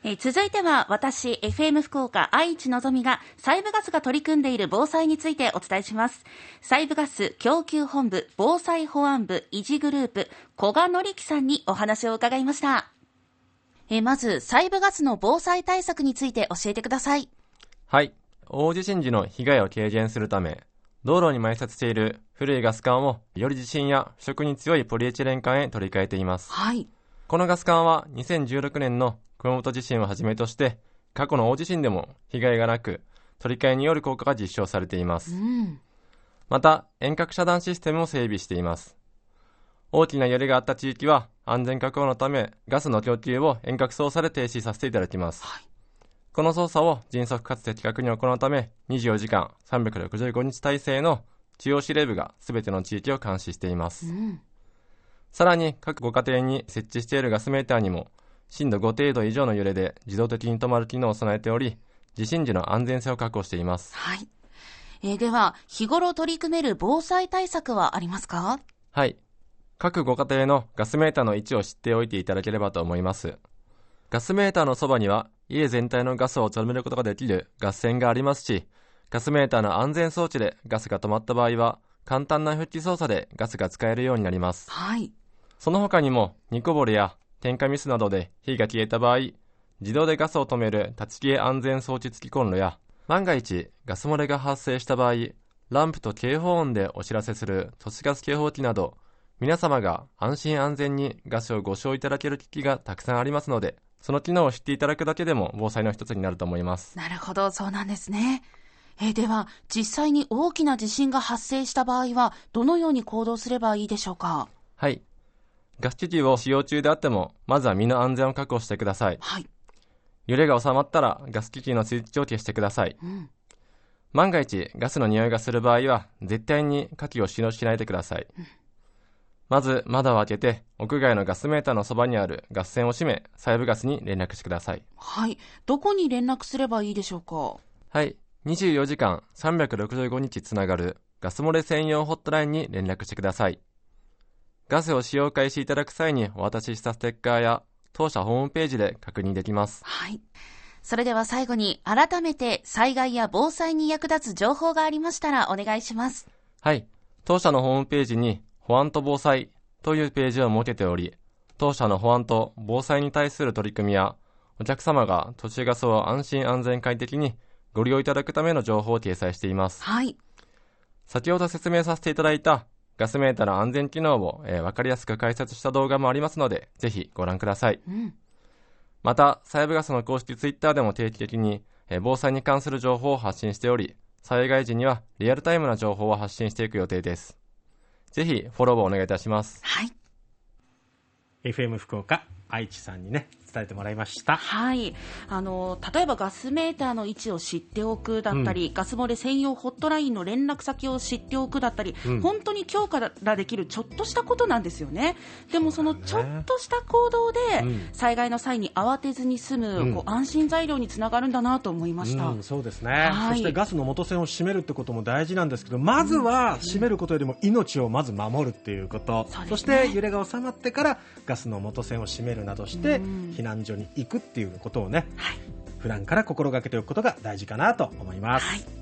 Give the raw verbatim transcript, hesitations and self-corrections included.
えー、続いては私 エフエム 福岡愛知のぞみが西部ガスが取り組んでいる防災についてお伝えします。西部ガス供給本部防災保安部維持グループ古賀紀樹さんにお話を伺いました。えー、まず西部ガスの防災対策について教えてください。 はい、大地震時の被害を軽減するため道路に埋設している古いガス管をより地震や腐食に強いポリエチレン管へ取り替えています。 はい、 このガス管はにせんじゅうろくねんの熊本地震をはじめとして過去の大地震でも被害がなく取り替えによる効果が実証されています、 うん、 また遠隔遮断システムを整備しています。大きな揺れがあった地域は安全確保のためガスの供給を遠隔操作で停止させていただきます、はい、この操作を迅速かつ的確に行うためにじゅうよじかんさんびゃくろくじゅうごにち体制の中央司令部がすべての地域を監視しています、うん、さらに各ご家庭に設置しているガスメーターにも震度ご程度以上の揺れで自動的に止まる機能を備えており地震時の安全性を確保しています。 はい、えー、では日頃取り組める防災対策はありますか？ はい、各ご家庭のガスメーターの位置を知っておいていただければと思います。ガスメーターのそばには家全体のガスを止めることができるガス栓がありますし、ガスメーターの安全装置でガスが止まった場合は簡単な復帰操作でガスが使えるようになります。 はい、 その他にも煮こぼれや点火ミスなどで火が消えた場合、自動でガスを止める立ち消え安全装置付きコンロや、万が一ガス漏れが発生した場合、ランプと警報音でお知らせする都市ガス警報器など、皆様が安心安全にガスをご使用いただける機器がたくさんありますので、その機能を知っていただくだけでも防災の一つになると思います。 なるほど、そうなんですね。えー、では実際に大きな地震が発生した場合はどのように行動すればいいでしょうか？ はい、ガス機器を使用中であってもまずは身の安全を確保してください。 はい、 揺れが収まったらガス機器のスイッチを消してください、うん、万が一ガスの匂いがする場合は絶対に火器を使用しないでください、うん、まず窓を開けて屋外のガスメーターのそばにあるガス栓を閉め西部ガスに連絡してください。 はい、どこに連絡すればいいでしょうか？ はい、にじゅうよじかんさんびゃくろくじゅうごにちつながるガス漏れ専用ホットラインに連絡してください。ガスを使用開始いただく際にお渡ししたステッカーや当社ホームページで確認できます。 はい、それでは最後に改めて災害や防災に役立つ情報がありましたらお願いします。 はい、当社のホームページに保安と防災というページを設けており、当社の保安と防災に対する取り組みやお客様が都市ガスを安心安全快適にご利用いただくための情報を掲載しています。 はい、 先ほど説明させていただいたガスメーターの安全機能を、えー、分かりやすく解説した動画もありますのでぜひご覧ください、うん、また西部ガスの公式ツイッターでも定期的に、えー、防災に関する情報を発信しており、災害時にはリアルタイムな情報を発信していく予定です。ぜひフォローをお願いいたします。 はい、 エフエム 福岡愛知さんにね伝えてもらいました。 はい、あの例えばガスメーターの位置を知っておくだったり、うん、ガス漏れ専用ホットラインの連絡先を知っておくだったり、うん、本当に今日からできるちょっとしたことなんですよね。でもそのちょっとした行動で、うん、災害の際に慌てずに済む、うん、こう安心材料につながるんだなと思いました、 うん、そうですね。そしてガスの元栓を閉めるってことも大事なんですけど、まずは閉めることよりも命をまず守るっていうこと、うん、そして揺れが収まってからガスの元栓を閉めるなどして、うん、避難所に行くっていうことをね、はい、普段から心がけておくことが大事かなと思います。はい。